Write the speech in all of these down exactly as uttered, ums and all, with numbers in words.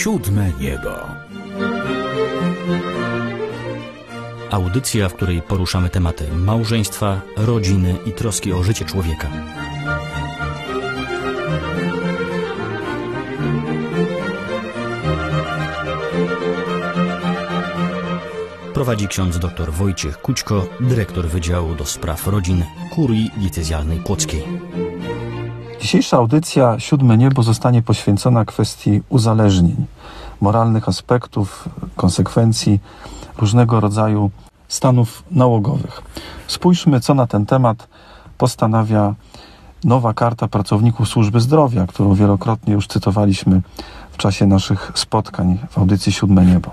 Siódme niebo. Audycja, w której poruszamy tematy małżeństwa, rodziny i troski o życie człowieka. Prowadzi ksiądz dr Wojciech Kućko, dyrektor Wydziału do Spraw Rodzin Kurii Diecezjalnej Płockiej. Dzisiejsza audycja Siódme Niebo zostanie poświęcona kwestii uzależnień, moralnych aspektów, konsekwencji różnego rodzaju stanów nałogowych. Spójrzmy, co na ten temat postanawia nowa Karta Pracowników Służby Zdrowia, którą wielokrotnie już cytowaliśmy w czasie naszych spotkań w audycji Siódme Niebo.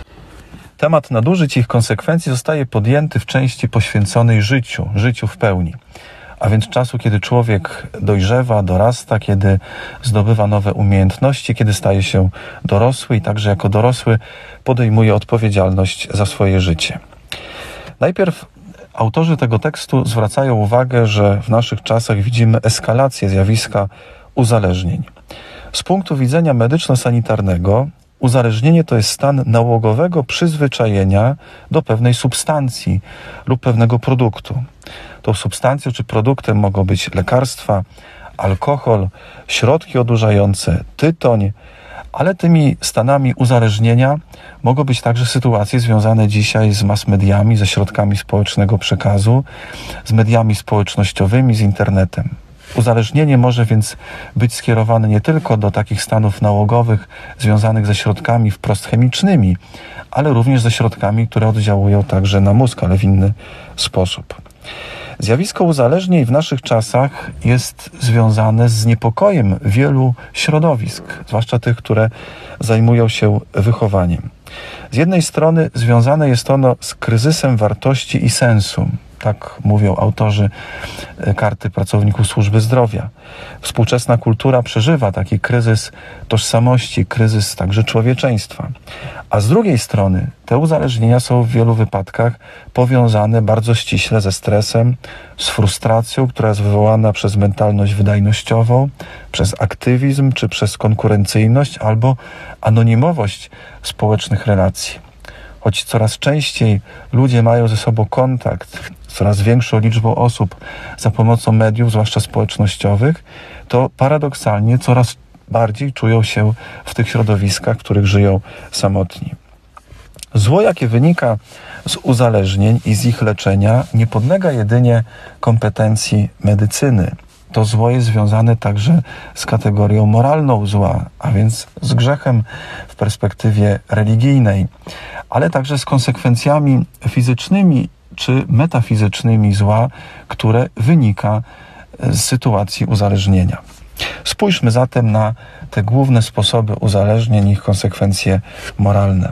Temat nadużyć i ich konsekwencji zostaje podjęty w części poświęconej życiu, życiu w pełni. A więc czasu, kiedy człowiek dojrzewa, dorasta, kiedy zdobywa nowe umiejętności, kiedy staje się dorosły i także jako dorosły podejmuje odpowiedzialność za swoje życie. Najpierw autorzy tego tekstu zwracają uwagę, że w naszych czasach widzimy eskalację zjawiska uzależnień. Z punktu widzenia medyczno-sanitarnego uzależnienie to jest stan nałogowego przyzwyczajenia do pewnej substancji lub pewnego produktu. Tą substancją czy produktem mogą być lekarstwa, alkohol, środki odurzające, tytoń, ale tymi stanami uzależnienia mogą być także sytuacje związane dzisiaj z mass mediami, ze środkami społecznego przekazu, z mediami społecznościowymi, z internetem. Uzależnienie może więc być skierowane nie tylko do takich stanów nałogowych związanych ze środkami wprost chemicznymi, ale również ze środkami, które oddziałują także na mózg, ale w inny sposób. Zjawisko uzależnień w naszych czasach jest związane z niepokojem wielu środowisk, zwłaszcza tych, które zajmują się wychowaniem. Z jednej strony związane jest ono z kryzysem wartości i sensu. Tak mówią autorzy Karty Pracowników Służby Zdrowia. Współczesna kultura przeżywa taki kryzys tożsamości, kryzys także człowieczeństwa. A z drugiej strony te uzależnienia są w wielu wypadkach powiązane bardzo ściśle ze stresem, z frustracją, która jest wywołana przez mentalność wydajnościową, przez aktywizm czy przez konkurencyjność albo anonimowość społecznych relacji. Choć coraz częściej ludzie mają ze sobą kontakt z coraz większą liczbą osób za pomocą mediów, zwłaszcza społecznościowych, to paradoksalnie coraz bardziej czują się w tych środowiskach, w których żyją samotni. Zło, jakie wynika z uzależnień i z ich leczenia, nie podlega jedynie kompetencji medycyny. To zło jest związane także z kategorią moralną zła, a więc z grzechem w perspektywie religijnej, ale także z konsekwencjami fizycznymi czy metafizycznymi zła, które wynika z sytuacji uzależnienia. Spójrzmy zatem na te główne sposoby uzależnień i ich konsekwencje moralne.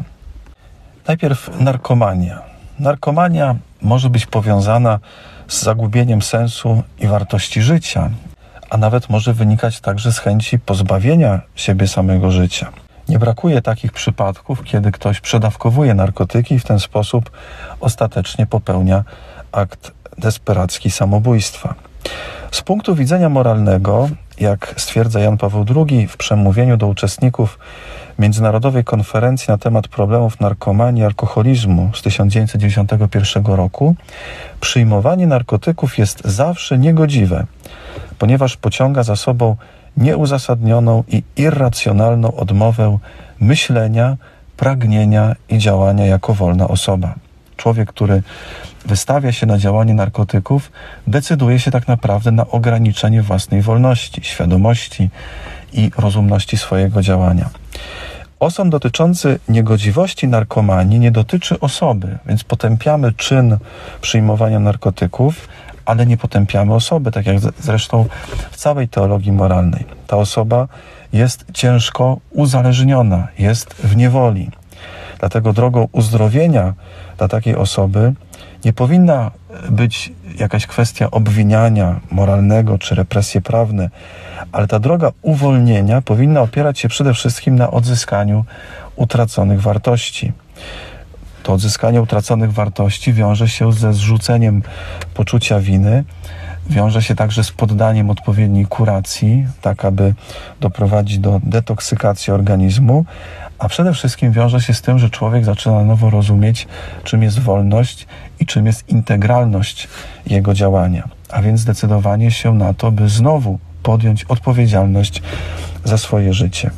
Najpierw narkomania. Narkomania może być powiązana z zagubieniem sensu i wartości życia, a nawet może wynikać także z chęci pozbawienia siebie samego życia. Nie brakuje takich przypadków, kiedy ktoś przedawkowuje narkotyki i w ten sposób ostatecznie popełnia akt desperacki samobójstwa. Z punktu widzenia moralnego, jak stwierdza Jan Paweł drugi w przemówieniu do uczestników Międzynarodowej Konferencji na temat problemów narkomanii i alkoholizmu z tysiąc dziewięćset dziewięćdziesiątego pierwszego roku, przyjmowanie narkotyków jest zawsze niegodziwe, ponieważ pociąga za sobą nieuzasadnioną i irracjonalną odmowę myślenia, pragnienia i działania jako wolna osoba. Człowiek, który wystawia się na działanie narkotyków, decyduje się tak naprawdę na ograniczenie własnej wolności, świadomości i rozumności swojego działania. Osąd dotyczący niegodziwości narkomanii nie dotyczy osoby, więc potępiamy czyn przyjmowania narkotyków, ale nie potępiamy osoby, tak jak zresztą w całej teologii moralnej. Ta osoba jest ciężko uzależniona, jest w niewoli. Dlatego drogą uzdrowienia dla takiej osoby nie powinna być jakaś kwestia obwiniania moralnego czy represje prawne, ale ta droga uwolnienia powinna opierać się przede wszystkim na odzyskaniu utraconych wartości. To odzyskanie utraconych wartości wiąże się ze zrzuceniem poczucia winy, wiąże się także z poddaniem odpowiedniej kuracji, tak aby doprowadzić do detoksykacji organizmu, a przede wszystkim wiąże się z tym, że człowiek zaczyna na nowo rozumieć, czym jest wolność i czym jest integralność jego działania. A więc zdecydowanie się na to, by znowu podjąć odpowiedzialność za swoje życie.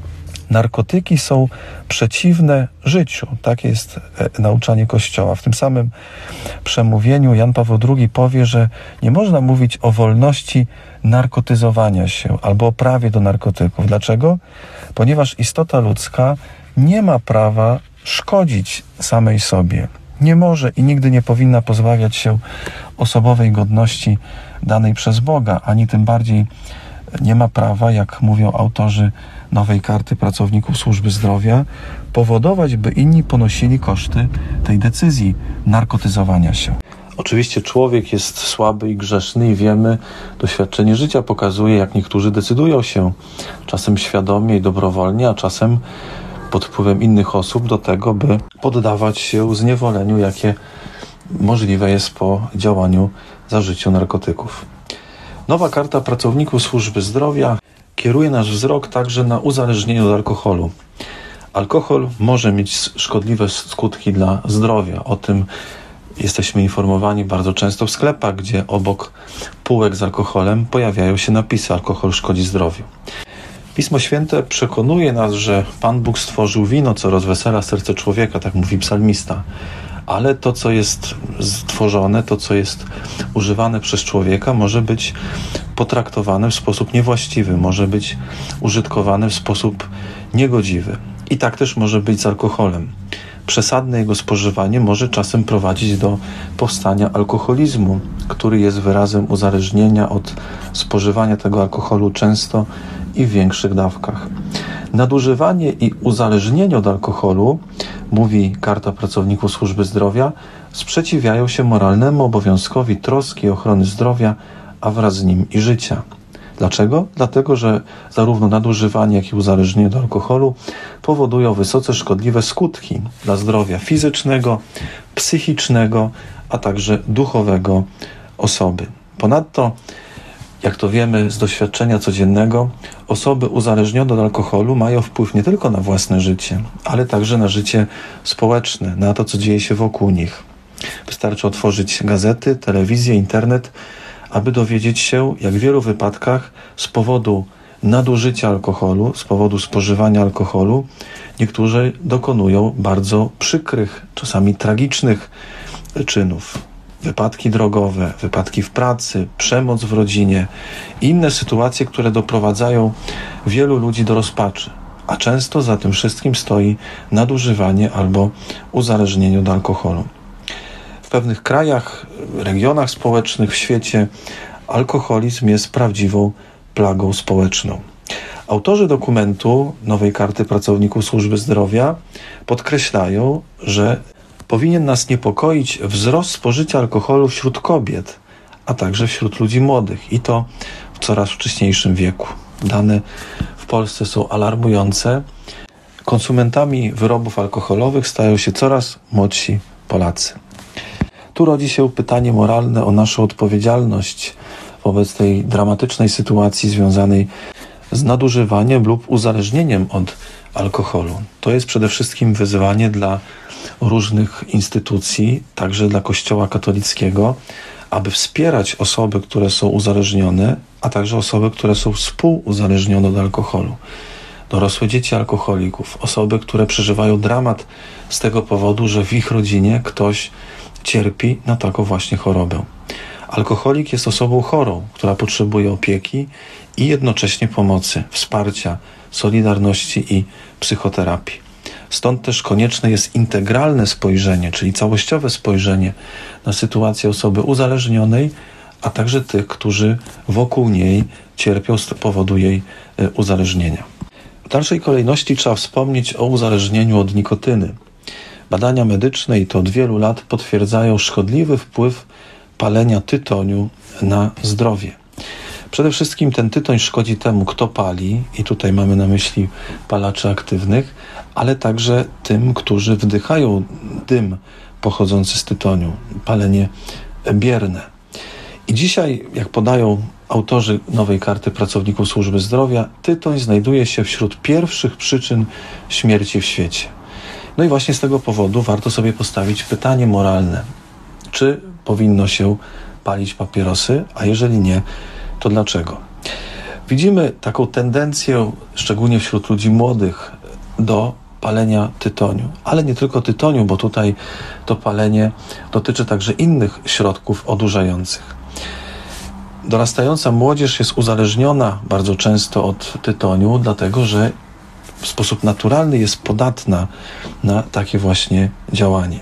Narkotyki są przeciwne życiu. Takie jest nauczanie Kościoła. W tym samym przemówieniu Jan Paweł drugi powie, że nie można mówić o wolności narkotyzowania się albo o prawie do narkotyków. Dlaczego? Ponieważ istota ludzka nie ma prawa szkodzić samej sobie. Nie może i nigdy nie powinna pozbawiać się osobowej godności danej przez Boga, ani tym bardziej nie ma prawa, jak mówią autorzy Nowej Karty Pracowników Służby Zdrowia, powodować, by inni ponosili koszty tej decyzji narkotyzowania się. Oczywiście człowiek jest słaby i grzeszny i wiemy, doświadczenie życia pokazuje, jak niektórzy decydują się czasem świadomie i dobrowolnie, a czasem pod wpływem innych osób do tego, by poddawać się zniewoleniu, jakie możliwe jest po działaniu zażyciu narkotyków. Nowa Karta Pracowników Służby Zdrowia kieruje nasz wzrok także na uzależnienie od alkoholu. Alkohol może mieć szkodliwe skutki dla zdrowia. O tym jesteśmy informowani bardzo często w sklepach, gdzie obok półek z alkoholem pojawiają się napisy: alkohol szkodzi zdrowiu. Pismo Święte przekonuje nas, że Pan Bóg stworzył wino, co rozwesela serce człowieka, tak mówi psalmista. Ale to, co jest stworzone, to, co jest używane przez człowieka, może być potraktowane w sposób niewłaściwy, może być użytkowane w sposób niegodziwy. I tak też może być z alkoholem. Przesadne jego spożywanie może czasem prowadzić do powstania alkoholizmu, który jest wyrazem uzależnienia od spożywania tego alkoholu często i w większych dawkach. Nadużywanie i uzależnienie od alkoholu, mówi Karta Pracowników Służby Zdrowia, sprzeciwiają się moralnemu obowiązkowi troski i ochrony zdrowia, a wraz z nim i życia. Dlaczego? Dlatego, że zarówno nadużywanie, jak i uzależnienie od alkoholu powodują wysoce szkodliwe skutki dla zdrowia fizycznego, psychicznego, a także duchowego osoby. Ponadto, jak to wiemy z doświadczenia codziennego, osoby uzależnione od alkoholu mają wpływ nie tylko na własne życie, ale także na życie społeczne, na to, co dzieje się wokół nich. Wystarczy otworzyć gazety, telewizję, internet, aby dowiedzieć się, jak w wielu wypadkach z powodu nadużycia alkoholu, z powodu spożywania alkoholu, niektórzy dokonują bardzo przykrych, czasami tragicznych czynów. Wypadki drogowe, wypadki w pracy, przemoc w rodzinie i inne sytuacje, które doprowadzają wielu ludzi do rozpaczy. A często za tym wszystkim stoi nadużywanie albo uzależnienie od alkoholu. W pewnych krajach, regionach społecznych w świecie alkoholizm jest prawdziwą plagą społeczną. Autorzy dokumentu Nowej Karty Pracowników Służby Zdrowia podkreślają, że powinien nas niepokoić wzrost spożycia alkoholu wśród kobiet, a także wśród ludzi młodych i to w coraz wcześniejszym wieku. Dane w Polsce są alarmujące. Konsumentami wyrobów alkoholowych stają się coraz młodsi Polacy. Tu rodzi się pytanie moralne o naszą odpowiedzialność wobec tej dramatycznej sytuacji związanej z nadużywaniem lub uzależnieniem od alkoholu. To jest przede wszystkim wyzwanie dla różnych instytucji, także dla Kościoła katolickiego, aby wspierać osoby, które są uzależnione, a także osoby, które są współuzależnione od alkoholu. Dorosłe dzieci alkoholików, osoby, które przeżywają dramat z tego powodu, że w ich rodzinie ktoś cierpi na taką właśnie chorobę. Alkoholik jest osobą chorą, która potrzebuje opieki i jednocześnie pomocy, wsparcia, solidarności i psychoterapii. Stąd też konieczne jest integralne spojrzenie, czyli całościowe spojrzenie na sytuację osoby uzależnionej, a także tych, którzy wokół niej cierpią z powodu jej uzależnienia. W dalszej kolejności trzeba wspomnieć o uzależnieniu od nikotyny. Badania medyczne, i to od wielu lat, potwierdzają szkodliwy wpływ palenia tytoniu na zdrowie. Przede wszystkim ten tytoń szkodzi temu, kto pali, i tutaj mamy na myśli palaczy aktywnych, ale także tym, którzy wdychają dym pochodzący z tytoniu, palenie bierne. I dzisiaj, jak podają autorzy nowej karty pracowników służby zdrowia, tytoń znajduje się wśród pierwszych przyczyn śmierci w świecie. No i właśnie z tego powodu warto sobie postawić pytanie moralne. Czy powinno się palić papierosy, a jeżeli nie, to dlaczego? Widzimy taką tendencję, szczególnie wśród ludzi młodych, do palenia tytoniu. Ale nie tylko tytoniu, bo tutaj to palenie dotyczy także innych środków odurzających. Dorastająca młodzież jest uzależniona bardzo często od tytoniu, dlatego że w sposób naturalny jest podatna na takie właśnie działanie.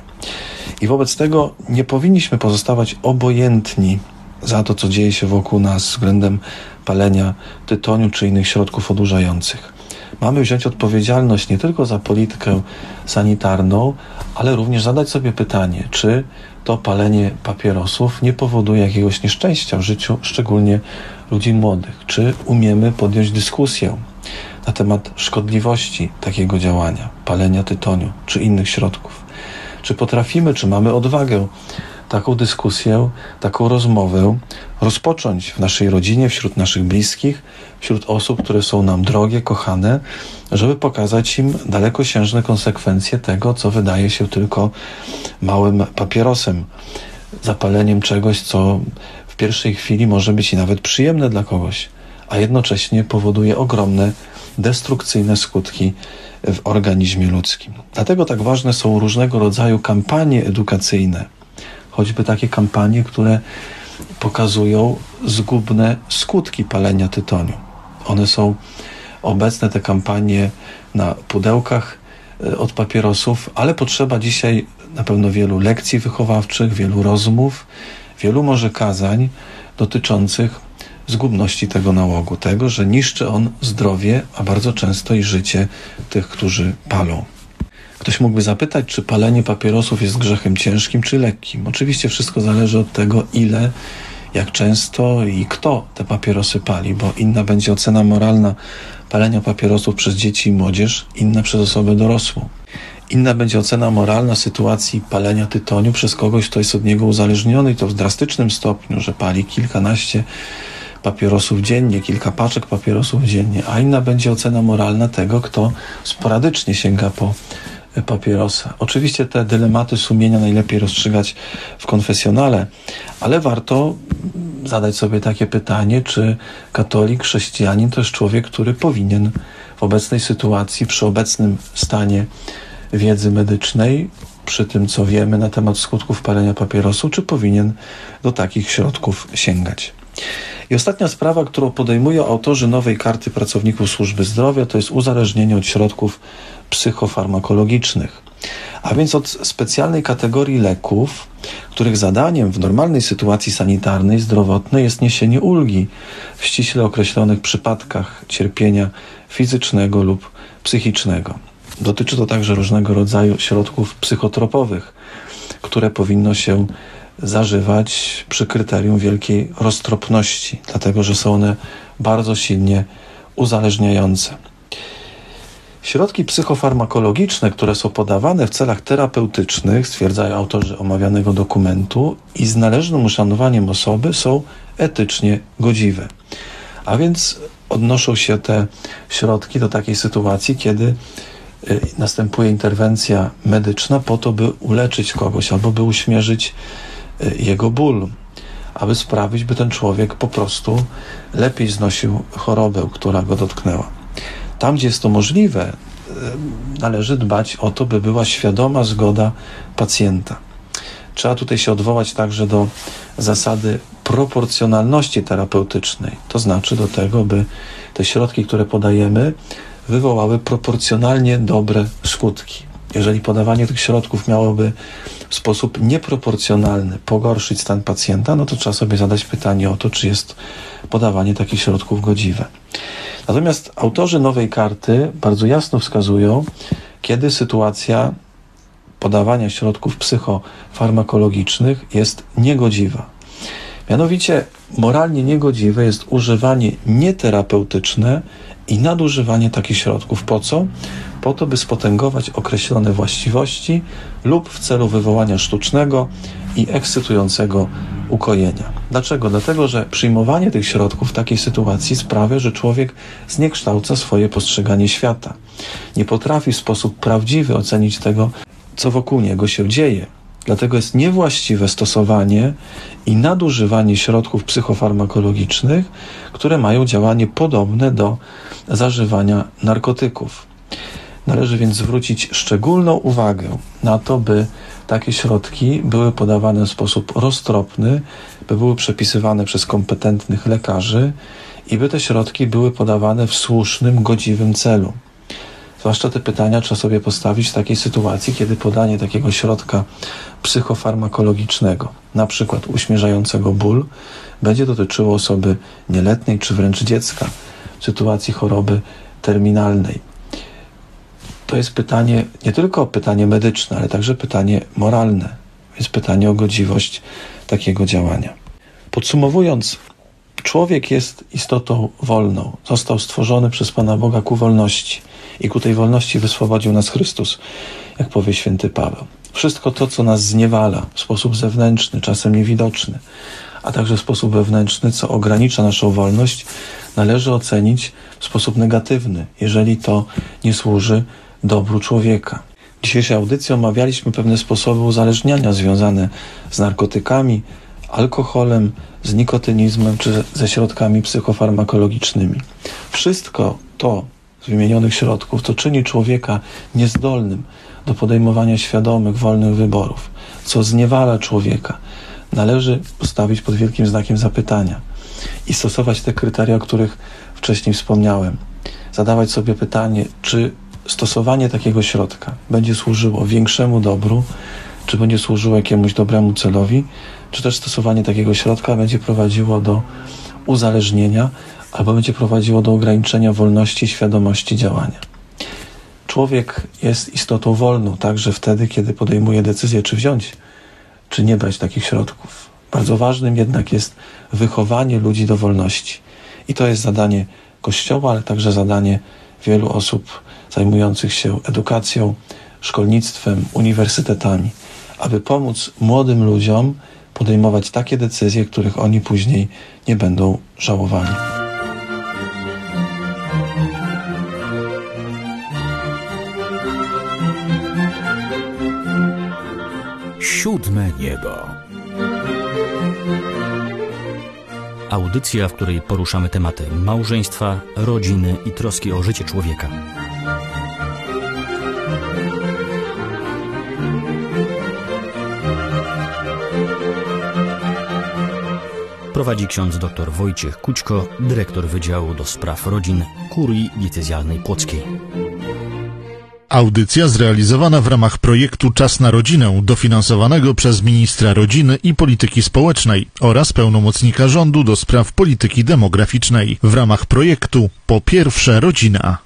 I wobec tego nie powinniśmy pozostawać obojętni za to, co dzieje się wokół nas względem palenia tytoniu czy innych środków odurzających. Mamy wziąć odpowiedzialność nie tylko za politykę sanitarną, ale również zadać sobie pytanie, czy to palenie papierosów nie powoduje jakiegoś nieszczęścia w życiu, szczególnie ludzi młodych. Czy umiemy podjąć dyskusję na temat szkodliwości takiego działania, palenia tytoniu czy innych środków. Czy potrafimy, czy mamy odwagę taką dyskusję, taką rozmowę rozpocząć w naszej rodzinie, wśród naszych bliskich, wśród osób, które są nam drogie, kochane, żeby pokazać im dalekosiężne konsekwencje tego, co wydaje się tylko małym papierosem, zapaleniem czegoś, co w pierwszej chwili może być i nawet przyjemne dla kogoś, a jednocześnie powoduje ogromne, destrukcyjne skutki w organizmie ludzkim. Dlatego tak ważne są różnego rodzaju kampanie edukacyjne, choćby takie kampanie, które pokazują zgubne skutki palenia tytoniu. One są obecne, te kampanie, na pudełkach od papierosów, ale potrzeba dzisiaj na pewno wielu lekcji wychowawczych, wielu rozmów, wielu może kazań dotyczących zgubności tego nałogu, tego, że niszczy on zdrowie, a bardzo często i życie tych, którzy palą. Ktoś mógłby zapytać, czy palenie papierosów jest grzechem ciężkim czy lekkim. Oczywiście wszystko zależy od tego, ile, jak często i kto te papierosy pali, bo inna będzie ocena moralna palenia papierosów przez dzieci i młodzież, inna przez osobę dorosłą. Inna będzie ocena moralna sytuacji palenia tytoniu przez kogoś, kto jest od niego uzależniony i to w drastycznym stopniu, że pali kilkanaście papierosów dziennie, kilka paczek papierosów dziennie, a inna będzie ocena moralna tego, kto sporadycznie sięga po papierosa. Oczywiście te dylematy sumienia najlepiej rozstrzygać w konfesjonale, ale warto zadać sobie takie pytanie, czy katolik, chrześcijanin to jest człowiek, który powinien w obecnej sytuacji, przy obecnym stanie wiedzy medycznej, przy tym, co wiemy na temat skutków palenia papierosu, czy powinien do takich środków sięgać. I ostatnia sprawa, którą podejmują autorzy nowej karty pracowników służby zdrowia, to jest uzależnienie od środków psychofarmakologicznych, a więc od specjalnej kategorii leków, których zadaniem w normalnej sytuacji sanitarnej, zdrowotnej jest niesienie ulgi w ściśle określonych przypadkach cierpienia fizycznego lub psychicznego. Dotyczy to także różnego rodzaju środków psychotropowych, które powinno się zażywać przy kryterium wielkiej roztropności, dlatego że są one bardzo silnie uzależniające. Środki psychofarmakologiczne, które są podawane w celach terapeutycznych, stwierdzają autorzy omawianego dokumentu, i z należnym uszanowaniem osoby są etycznie godziwe. A więc odnoszą się te środki do takiej sytuacji, kiedy następuje interwencja medyczna po to, by uleczyć kogoś albo by uśmierzyć jego ból, aby sprawić, by ten człowiek po prostu lepiej znosił chorobę, która go dotknęła. Tam, gdzie jest to możliwe, należy dbać o to, by była świadoma zgoda pacjenta. Trzeba tutaj się odwołać także do zasady proporcjonalności terapeutycznej, to znaczy do tego, by te środki, które podajemy, wywołały proporcjonalnie dobre skutki. Jeżeli podawanie tych środków miałoby w sposób nieproporcjonalny pogorszyć stan pacjenta, no to trzeba sobie zadać pytanie o to, czy jest podawanie takich środków godziwe. Natomiast autorzy nowej karty bardzo jasno wskazują, kiedy sytuacja podawania środków psychofarmakologicznych jest niegodziwa. Mianowicie moralnie niegodziwe jest używanie nieterapeutyczne i nadużywanie takich środków. Po co? Po to, by spotęgować określone właściwości lub w celu wywołania sztucznego i ekscytującego ukojenia. Dlaczego? Dlatego, że przyjmowanie tych środków w takiej sytuacji sprawia, że człowiek zniekształca swoje postrzeganie świata. Nie potrafi w sposób prawdziwy ocenić tego, co wokół niego się dzieje. Dlatego jest niewłaściwe stosowanie i nadużywanie środków psychofarmakologicznych, które mają działanie podobne do zażywania narkotyków. Należy więc zwrócić szczególną uwagę na to, by takie środki były podawane w sposób roztropny, by były przepisywane przez kompetentnych lekarzy i by te środki były podawane w słusznym, godziwym celu. Zwłaszcza te pytania trzeba sobie postawić w takiej sytuacji, kiedy podanie takiego środka psychofarmakologicznego, na przykład uśmierzającego ból, będzie dotyczyło osoby nieletniej czy wręcz dziecka w sytuacji choroby terminalnej. To jest pytanie, nie tylko pytanie medyczne, ale także pytanie moralne. Jest pytanie o godziwość takiego działania. Podsumowując, człowiek jest istotą wolną. Został stworzony przez Pana Boga ku wolności i ku tej wolności wyswobodził nas Chrystus, jak powie święty Paweł. Wszystko to, co nas zniewala w sposób zewnętrzny, czasem niewidoczny, a także w sposób wewnętrzny, co ogranicza naszą wolność, należy ocenić w sposób negatywny, jeżeli to nie służy dobru człowieka. W dzisiejszej audycji omawialiśmy pewne sposoby uzależniania związane z narkotykami, alkoholem, z nikotynizmem czy ze środkami psychofarmakologicznymi. Wszystko to z wymienionych środków to czyni człowieka niezdolnym do podejmowania świadomych, wolnych wyborów, co zniewala człowieka. Należy postawić pod wielkim znakiem zapytania i stosować te kryteria, o których wcześniej wspomniałem. Zadawać sobie pytanie, czy stosowanie takiego środka będzie służyło większemu dobru, czy będzie służyło jakiemuś dobremu celowi, czy też stosowanie takiego środka będzie prowadziło do uzależnienia albo będzie prowadziło do ograniczenia wolności i świadomości działania. Człowiek jest istotą wolną także wtedy, kiedy podejmuje decyzję, czy wziąć, czy nie brać takich środków. Bardzo ważnym jednak jest wychowanie ludzi do wolności. I to jest zadanie Kościoła, ale także zadanie wielu osób zajmujących się edukacją, szkolnictwem, uniwersytetami, aby pomóc młodym ludziom podejmować takie decyzje, których oni później nie będą żałowali. Siódme niebo. Audycja, w której poruszamy tematy małżeństwa, rodziny i troski o życie człowieka. Prowadzi ksiądz dr Wojciech Kućko, dyrektor Wydziału do Spraw Rodzin Kurii Diecezjalnej Płockiej. Audycja zrealizowana w ramach projektu Czas na Rodzinę, dofinansowanego przez ministra rodziny i polityki społecznej oraz pełnomocnika rządu do spraw polityki demograficznej w ramach projektu Po pierwsze Rodzina.